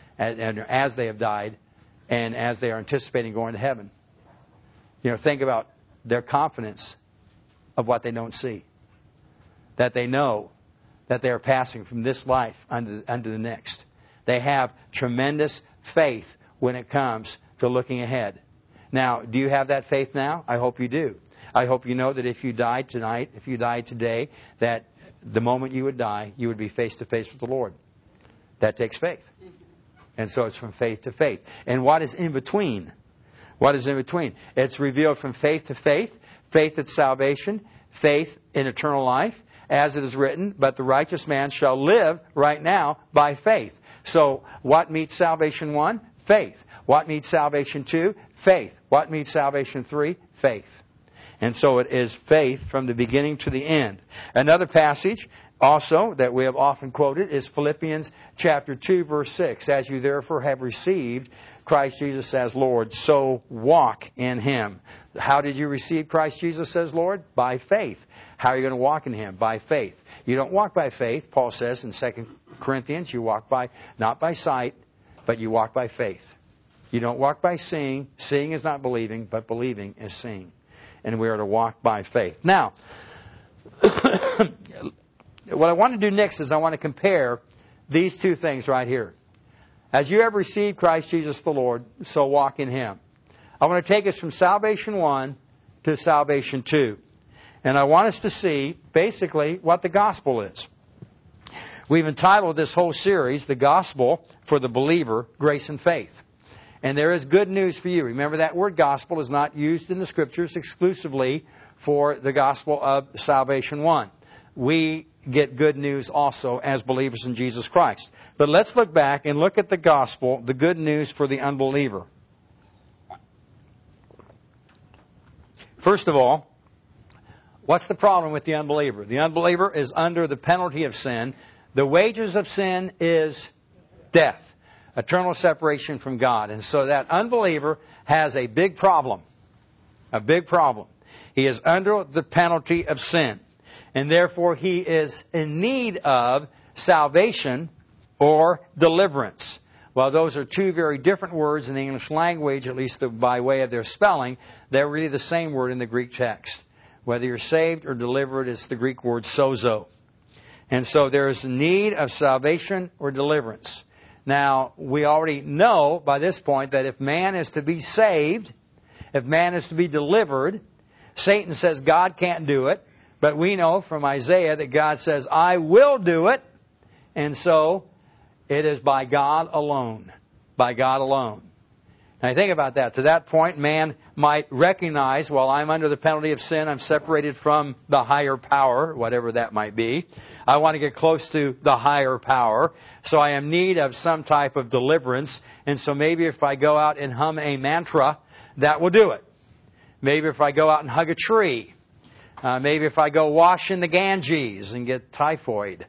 as they have died and as they are anticipating going to heaven. You know, think about their confidence of what they don't see. That they know that they are passing from this life unto the next. They have tremendous faith when it comes to looking ahead. Now, do you have that faith now? I hope you do. I hope you know that if you died tonight, if you died today, that the moment you would die, you would be face to face with the Lord. That takes faith. And so it's from faith to faith. And what is in between? What is in between? It's revealed from faith to faith, faith at salvation, faith in eternal life, as it is written, but the righteous man shall live right now by faith. So what meets salvation 1? Faith. What meets salvation 2? Faith. What meets salvation 3? Faith. And so it is faith from the beginning to the end. Another passage also that we have often quoted is Philippians chapter 2, verse 6. As you therefore have received Christ Jesus as Lord, so walk in Him. How did you receive Christ Jesus as Lord? By faith. How are you going to walk in Him? By faith. You don't walk by faith, Paul says in 2 Corinthians. You walk not by sight, but you walk by faith. You don't walk by seeing. Seeing is not believing, but believing is seeing. And we are to walk by faith. Now, what I want to do next is I want to compare these two things right here. As you have received Christ Jesus the Lord, so walk in Him. I want to take us from salvation 1 to salvation 2. And I want us to see basically what the gospel is. We've entitled this whole series, The Gospel for the Believer, Grace and Faith. And there is good news for you. Remember, that word gospel is not used in the Scriptures exclusively for the gospel of salvation 1. We get good news also as believers in Jesus Christ. But let's look back and look at the gospel, the good news for the unbeliever. First of all, what's the problem with the unbeliever? The unbeliever is under the penalty of sin. The wages of sin is death. Eternal separation from God. And so that unbeliever has a big problem. A big problem. He is under the penalty of sin. And therefore he is in need of salvation or deliverance. Well, those are two very different words in the English language, at least by way of their spelling. They're really the same word in the Greek text. Whether you're saved or delivered, it's the Greek word sozo. And so there is a need of salvation or deliverance. Now, we already know by this point that if man is to be saved, if man is to be delivered, Satan says God can't do it. But we know from Isaiah that God says, I will do it. And so it is by God alone. By God alone. Now think about that. To that point, man might recognize, well, I'm under the penalty of sin. I'm separated from the higher power, whatever that might be. I want to get close to the higher power. So I am in need of some type of deliverance. And so maybe if I go out and hum a mantra, that will do it. Maybe if I go out and hug a tree. Maybe if I go wash in the Ganges and get typhoid.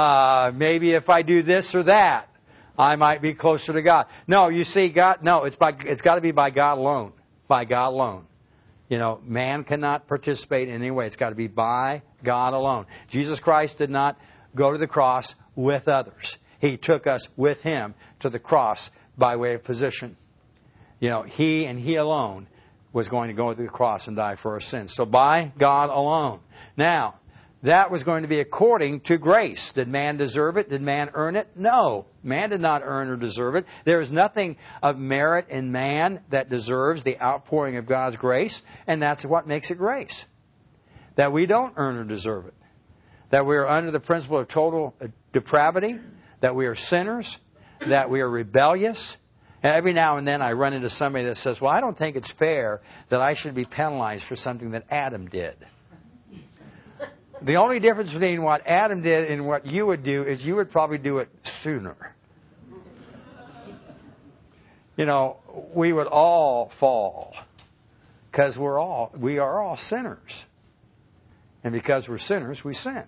Maybe if I do this or that, I might be closer to God. No, you see, God. No, it's got to be by God alone. By God alone. You know, man cannot participate in any way. It's got to be by God alone. Jesus Christ did not go to the cross with others. He took us with Him to the cross by way of position. You know, He and He alone was going to go to the cross and die for our sins. So by God alone. Now, that was going to be according to grace. Did man deserve it? Did man earn it? No. Man did not earn or deserve it. There is nothing of merit in man that deserves the outpouring of God's grace. And that's what makes it grace. That we don't earn or deserve it. That we are under the principle of total depravity. That we are sinners. That we are rebellious. And every now and then I run into somebody that says, well, I don't think it's fair that I should be penalized for something that Adam did. The only difference between what Adam did and what you would do is you would probably do it sooner. You know, we would all fall because we are all sinners. And because we're sinners, we sin.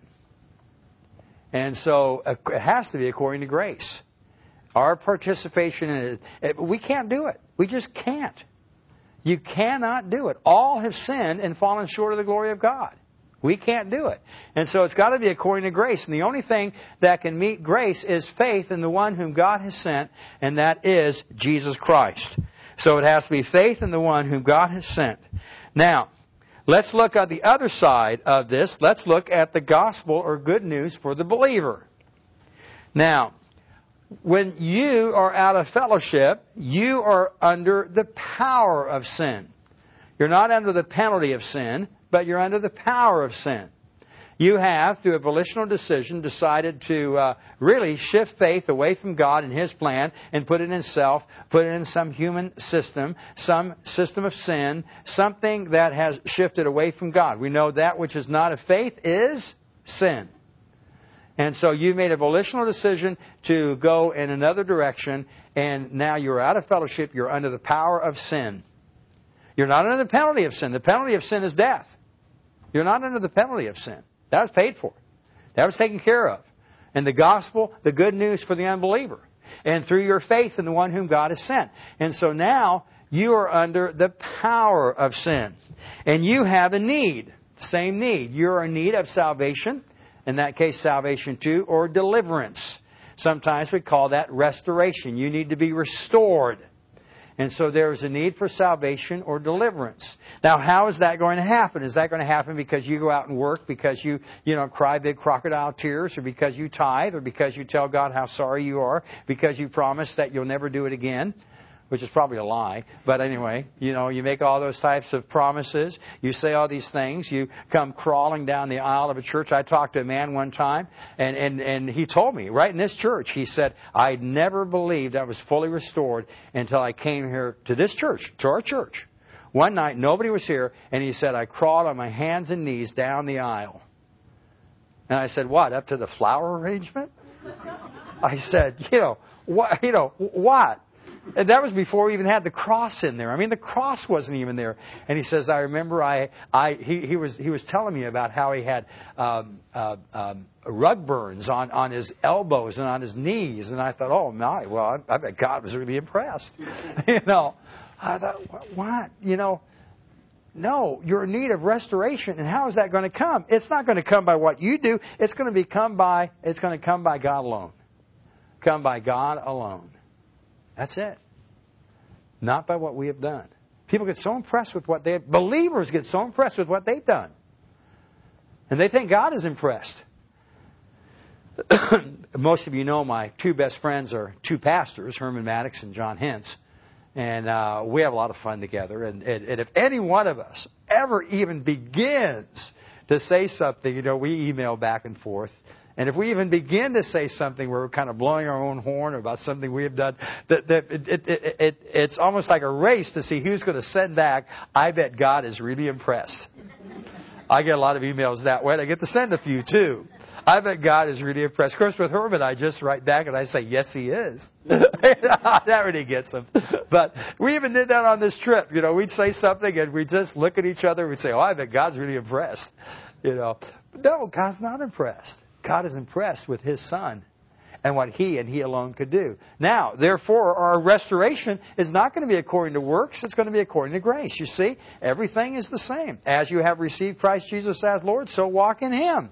And so it has to be according to grace. Our participation in it, we can't do it. We just can't. You cannot do it. All have sinned and fallen short of the glory of God. We can't do it. And so it's got to be according to grace. And the only thing that can meet grace is faith in the one whom God has sent, and that is Jesus Christ. So it has to be faith in the one whom God has sent. Now, let's look at the other side of this. Let's look at the gospel or good news for the believer. Now, when you are out of fellowship, you are under the power of sin. You're not under the penalty of sin, but you're under the power of sin. You have, through a volitional decision, decided to really shift faith away from God and His plan and put it in self, put it in some human system, some system of sin, something that has shifted away from God. We know that which is not of faith is sin. And so you made a volitional decision to go in another direction, and now you're out of fellowship. You're under the power of sin. You're not under the penalty of sin. The penalty of sin is death. You're not under the penalty of sin. That was paid for. That was taken care of. And the gospel, the good news for the unbeliever. And through your faith in the one whom God has sent. And so now you are under the power of sin. And you have a need. Same need. You're in need of salvation. In that case, salvation too, or deliverance. Sometimes we call that restoration. You need to be restored. And so there is a need for salvation or deliverance. Now, how is that going to happen? Is that going to happen because you go out and work, because you cry big crocodile tears, or because you tithe, or because you tell God how sorry you are, because you promise that you'll never do it again? Which is probably a lie. But anyway, you make all those types of promises. You say all these things. You come crawling down the aisle of a church. I talked to a man one time, and he told me, right in this church, he said, I never believed I was fully restored until I came here to this church, to our church. One night, nobody was here, and he said, I crawled on my hands and knees down the aisle. And I said, what, up to the flower arrangement? I said, what? And that was before we even had the cross in there. I mean, the cross wasn't even there. And he says, I remember he was telling me about how he had rug burns on his elbows and on his knees. And I thought, oh my, well, I bet God was really impressed. I thought, what? No, you're in need of restoration. And how is that going to come? It's not going to come by what you do. It's going to come by God alone. Come by God alone. That's it. Not by what we have done. People get so impressed with what believers get so impressed with what they've done. And they think God is impressed. Most of you know my two best friends are two pastors, Herman Maddox and John Hintz. And we have a lot of fun together. And if any one of us ever even begins to say something, we email back and forth. And if we even begin to say something where we're kind of blowing our own horn about something we have done, it's almost like a race to see who's going to send back, I bet God is really impressed. I get a lot of emails that way, and I get to send a few too. I bet God is really impressed. Of course, with Herman, I just write back and I say, yes, He is. That really gets him. But we even did that on this trip. We'd say something and we'd just look at each other and we'd say, oh, I bet God's really impressed. No, God's not impressed. God is impressed with His Son and what He and He alone could do. Now, therefore, our restoration is not going to be according to works. It's going to be according to grace. You see, everything is the same. As you have received Christ Jesus as Lord, so walk in Him.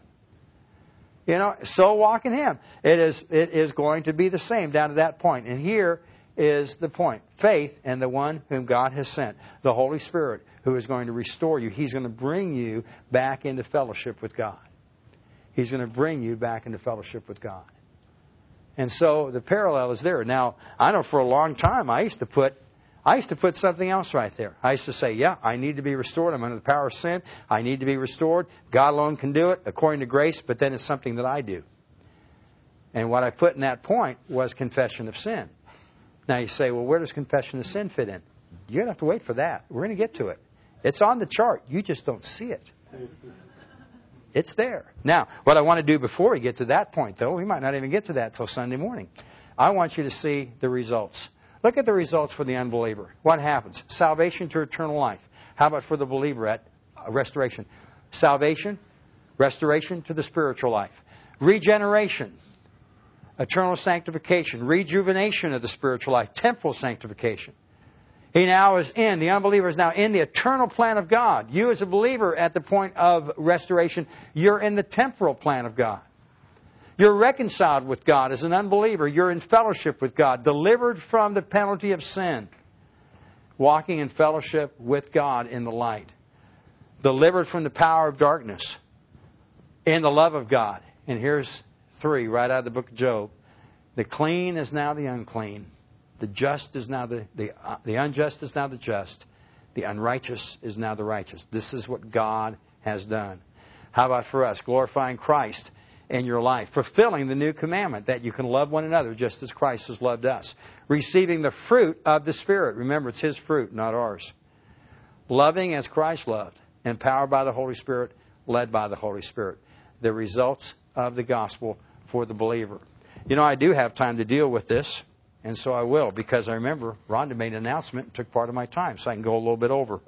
So walk in Him. It is going to be the same down to that point. And here is the point. Faith in the one whom God has sent, the Holy Spirit, who is going to restore you. He's going to bring you back into fellowship with God. He's going to bring you back into fellowship with God. And so the parallel is there. Now, I know for a long time I used to put something else right there. I used to say, yeah, I need to be restored. I'm under the power of sin. I need to be restored. God alone can do it according to grace, but then it's something that I do. And what I put in that point was confession of sin. Now you say, well, where does confession of sin fit in? You're going to have to wait for that. We're going to get to it. It's on the chart. You just don't see it. It's there. Now, what I want to do before we get to that point, though, we might not even get to that till Sunday morning. I want you to see the results. Look at the results for the unbeliever. What happens? Salvation to eternal life. How about for the believer at restoration? Salvation, restoration to the spiritual life. Regeneration, eternal sanctification, rejuvenation of the spiritual life, temporal sanctification. The unbeliever is now in the eternal plan of God. You as a believer at the point of restoration, you're in the temporal plan of God. You're reconciled with God as an unbeliever. You're in fellowship with God, delivered from the penalty of sin, walking in fellowship with God in the light, delivered from the power of darkness, in the love of God. And here's 3 right out of the book of Job. The clean is now the unclean. The just is now the unjust is now the just. The unrighteous is now the righteous. This is what God has done. How about for us? Glorifying Christ in your life. Fulfilling the new commandment that you can love one another just as Christ has loved us. Receiving the fruit of the Spirit. Remember, it's His fruit, not ours. Loving as Christ loved. Empowered by the Holy Spirit. Led by the Holy Spirit. The results of the gospel for the believer. I do have time to deal with this. And so I will, because I remember Rhonda made an announcement and took part of my time, so I can go a little bit over.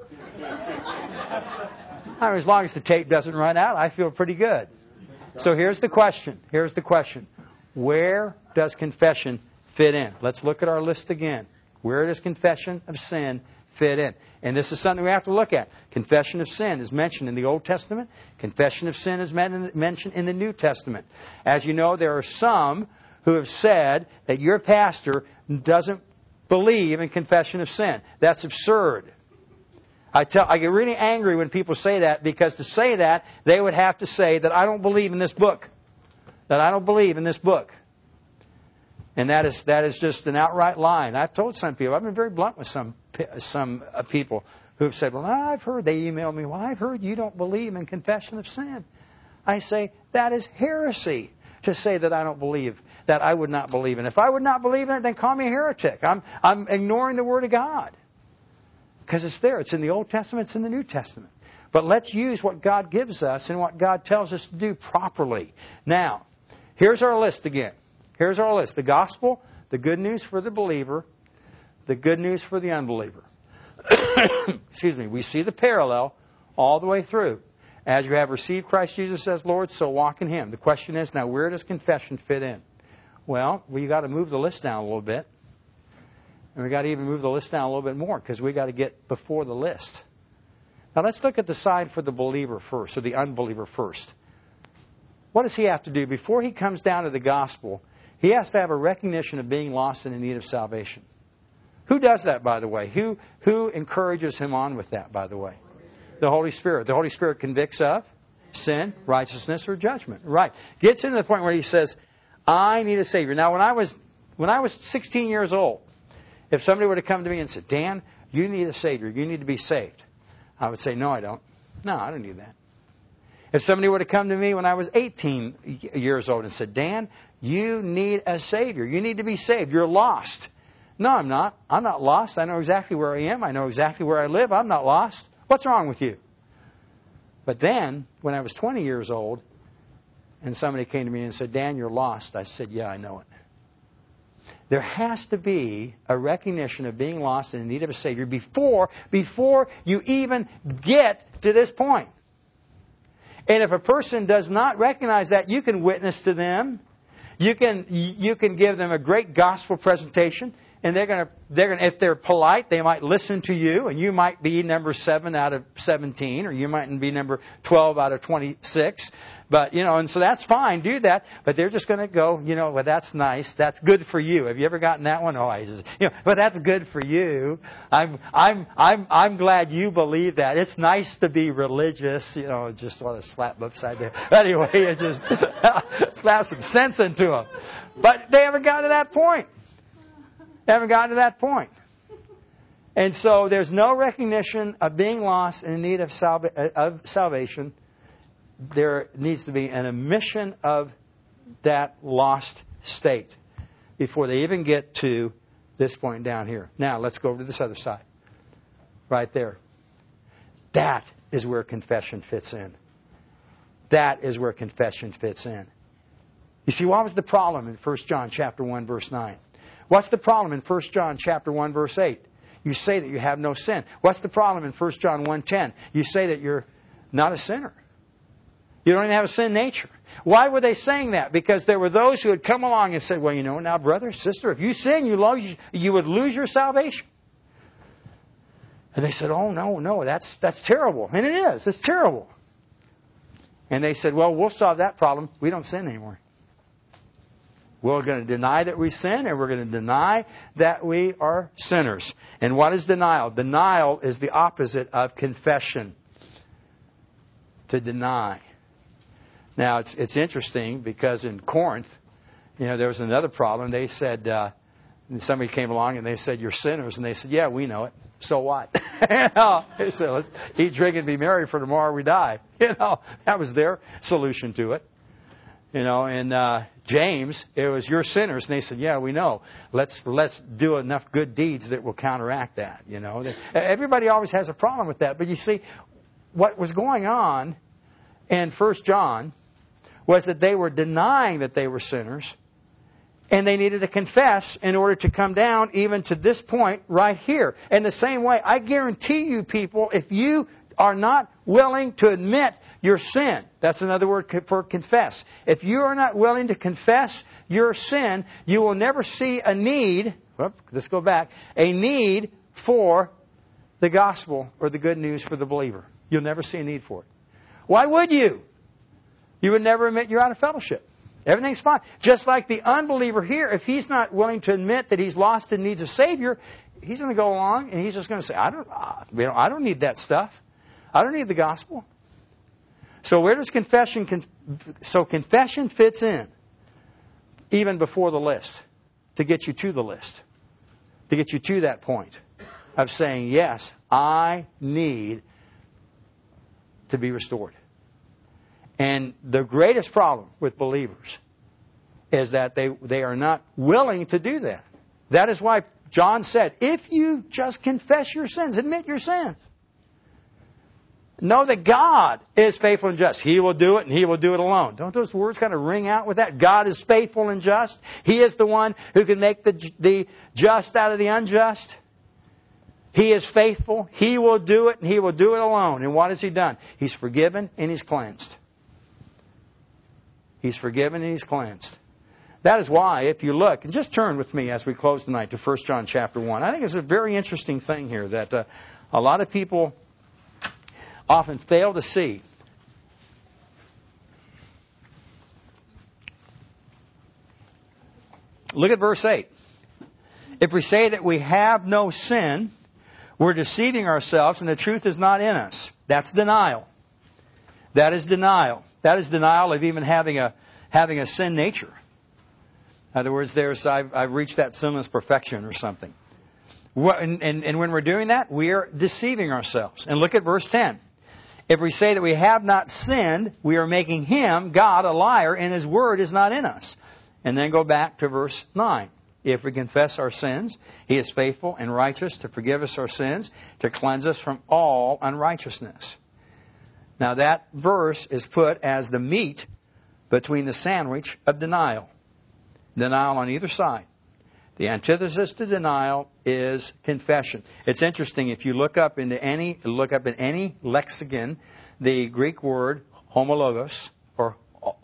As long as the tape doesn't run out, I feel pretty good. So here's the question. Where does confession fit in? Let's look at our list again. Where does confession of sin fit in? And this is something we have to look at. Confession of sin is mentioned in the Old Testament. Confession of sin is mentioned in the New Testament. As you know, there are some who have said that your pastor doesn't believe in confession of sin. That's absurd. I get really angry when people say that, because to say that, they would have to say that I don't believe in this book. That I don't believe in this book. And that is just an outright lie. And I've told some people, I've been very blunt with some people who have said, well, I've heard, they emailed me, well, I've heard you don't believe in confession of sin. I say, that is heresy to say that I don't believe, that I would not believe in it. If I would not believe in it, then call me a heretic. I'm ignoring the Word of God. Because it's there. It's in the Old Testament. It's in the New Testament. But let's use what God gives us and what God tells us to do properly. Now, here's our list again. Here's our list. The gospel, the good news for the believer, the good news for the unbeliever. Excuse me. We see the parallel all the way through. As you have received Christ Jesus as Lord, so walk in Him. The question is, now where does confession fit in? Well, we got to move the list down a little bit. And we got to even move the list down a little bit more because we got to get before the list. Now let's look at the side for the believer first, or the unbeliever first. What does he have to do? Before he comes down to the gospel, he has to have a recognition of being lost and in need of salvation. Who does that, by the way? Who encourages him on with that, by the way? The Holy Spirit. The Holy Spirit convicts of sin, righteousness, or judgment. Right. Gets into the point where he says, I need a Savior. Now, when I was 16 years old, if somebody would have come to me and said, Dan, you need a Savior. You need to be saved. I would say, no, I don't. No, I don't need that. If somebody would have come to me when I was 18 years old and said, Dan, you need a Savior. You need to be saved. You're lost. No, I'm not. I'm not lost. I know exactly where I am. I know exactly where I live. I'm not lost. What's wrong with you? But then, when I was 20 years old, and somebody came to me and said, Dan, you're lost. I said, yeah, I know it. There has to be a recognition of being lost and in need of a Savior before you even get to this point. And if a person does not recognize that, you can witness to them. You can give them a great gospel presentation. And they're gonna if they're polite, they might listen to you, and you might be number 7 out of 17, or you might be number 12 out of 26. But and so that's fine, do that. But they're just going to go, well, that's nice, that's good for you. Have you ever gotten that one? Oh, I just, but that's good for you. I'm glad you believe that. It's nice to be religious, just want to slap them upside there. Anyway, it just slap some sense into them. But they haven't gotten to that point. They haven't gotten to that point. And so there's no recognition of being lost and in need of salvation. There needs to be an admission of that lost state before they even get to this point down here. Now, let's go over to this other side. Right there. That is where confession fits in. That is where confession fits in. You see, what was the problem in 1 John chapter 1, verse 9? What's the problem in 1 John chapter 1, verse 8? You say that you have no sin. What's the problem in 1 John 1:10? You say that you're not a sinner. You don't even have a sin nature. Why were they saying that? Because there were those who had come along and said, well, now, brother, sister, if you sin, you would lose your salvation. And they said, oh, no, that's terrible. And it is. It's terrible. And they said, well, we'll solve that problem. We don't sin anymore. We're going to deny that we sin, and we're going to deny that we are sinners. And what is denial? Denial is the opposite of confession. To deny. Now, it's interesting because in Corinth, there was another problem. They said, somebody came along and they said, you're sinners. And they said, yeah, we know it. So what? They said, let's eat, drink, and be merry, for tomorrow we die. That was their solution to it. And James, it was your sinners. And they said, yeah, we know. Let's do enough good deeds that will counteract that. Everybody always has a problem with that. But you see, what was going on in 1 John was that they were denying that they were sinners. And they needed to confess in order to come down even to this point right here. In the same way, I guarantee you people, if you are not willing to admit your sin, that's another word for confess. If you are not willing to confess your sin, you will never see a need, let's go back, a need for the gospel or the good news for the believer. You'll never see a need for it. Why would you? You would never admit you're out of fellowship. Everything's fine. Just like the unbeliever here, if he's not willing to admit that he's lost and needs a Savior, he's going to go along and he's just going to say, I don't need that stuff. I don't need the gospel. So where does confession... So confession fits in even before the list to get you to the list. To get you to that point of saying, yes, I need to be restored. And the greatest problem with believers is that they are not willing to do that. That is why John said, if you just confess your sins, admit your sins. Know that God is faithful and just. He will do it, and He will do it alone. Don't those words kind of ring out with that? God is faithful and just. He is the one who can make the just out of the unjust. He is faithful. He will do it, and He will do it alone. And what has He done? He's forgiven and He's cleansed. He's forgiven and He's cleansed. That is why, if you look, and just turn with me as we close tonight to 1 John chapter 1. I think it's a very interesting thing here that a lot of people often fail to see. Look at verse 8. If we say that we have no sin, we're deceiving ourselves and the truth is not in us. That's denial. That is denial. That is denial of even having a sin nature. In other words, I've reached that sinless perfection or something. And when we're doing that, we are deceiving ourselves. And look at verse 10. If we say that we have not sinned, we are making Him, God, a liar, and His word is not in us. And then go back to verse 9. If we confess our sins, He is faithful and righteous to forgive us our sins, to cleanse us from all unrighteousness. Now that verse is put as the meat between the sandwich of denial. Denial on either side. The antithesis to denial is confession. It's interesting, if you look up in any lexicon, the Greek word homologos, or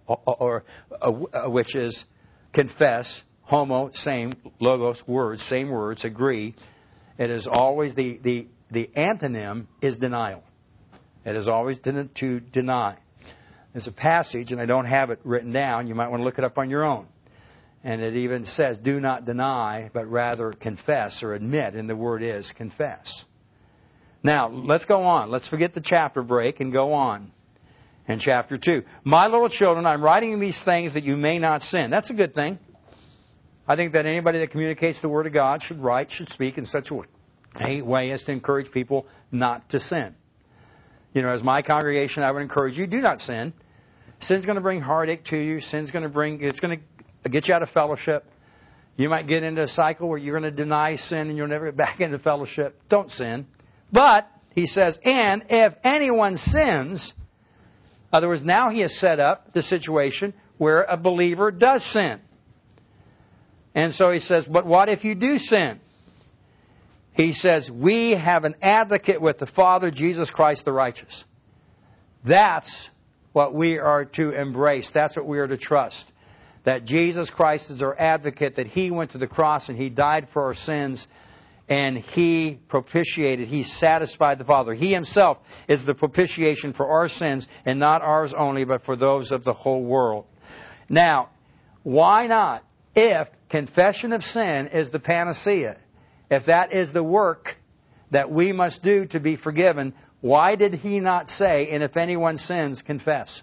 which is confess, homo, same, logos, words, same words, agree. It is always the antonym is denial. It is always to deny. There's a passage, and I don't have it written down. You might want to look it up on your own. And it even says, do not deny, but rather confess or admit. And the word is confess. Now, let's go on. Let's forget the chapter break and go on. In chapter 2. My little children, I'm writing these things that you may not sin. That's a good thing. I think that anybody that communicates the Word of God should write, should speak in such a way as to encourage people not to sin. You know, as my congregation, I would encourage you, do not sin. Sin's going to bring heartache to you. It's going to get you out of fellowship. You might get into a cycle where you're going to deny sin and you'll never get back into fellowship. Don't sin. But, he says, and if anyone sins, in other words, now he has set up the situation where a believer does sin. And so he says, but what if you do sin? He says, we have an advocate with the Father, Jesus Christ the righteous. That's what we are to embrace. That's what we are to trust. That Jesus Christ is our advocate, that He went to the cross and He died for our sins, and He propitiated, He satisfied the Father. He Himself is the propitiation for our sins, and not ours only, but for those of the whole world. Now, why not? If confession of sin is the panacea, if that is the work that we must do to be forgiven, why did He not say, and if anyone sins, confess?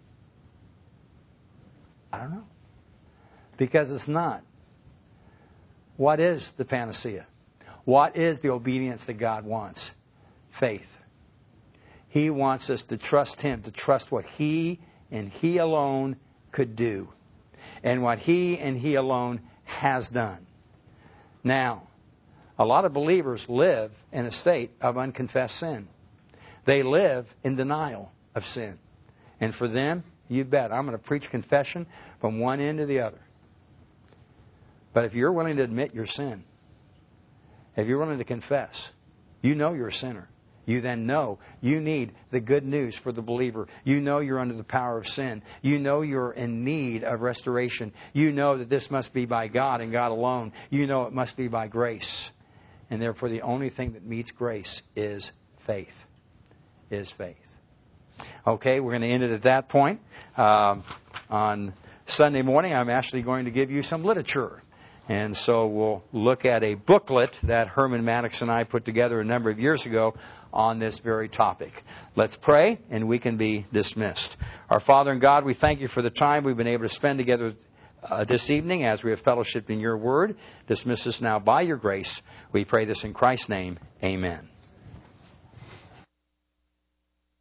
I don't know. Because it's not. What is the panacea? What is the obedience that God wants? Faith. He wants us to trust Him, to trust what He and He alone could do. And what He and He alone has done. Now, a lot of believers live in a state of unconfessed sin. They live in denial of sin. And for them, you bet, I'm going to preach confession from one end to the other. But if you're willing to admit your sin, if you're willing to confess, you know you're a sinner. You then know you need the good news for the believer. You know you're under the power of sin. You know you're in need of restoration. You know that this must be by God and God alone. You know it must be by grace. And therefore the only thing that meets grace is faith. Is faith. Okay, we're going to end it at that point. On Sunday morning, I'm actually going to give you some literature. And so we'll look at a booklet that Herman Maddox and I put together a number of years ago on this very topic. Let's pray, and we can be dismissed. Our Father and God, we thank You for the time we've been able to spend together this evening as we have fellowshiped in Your Word. Dismiss us now by Your grace. We pray this in Christ's name. Amen.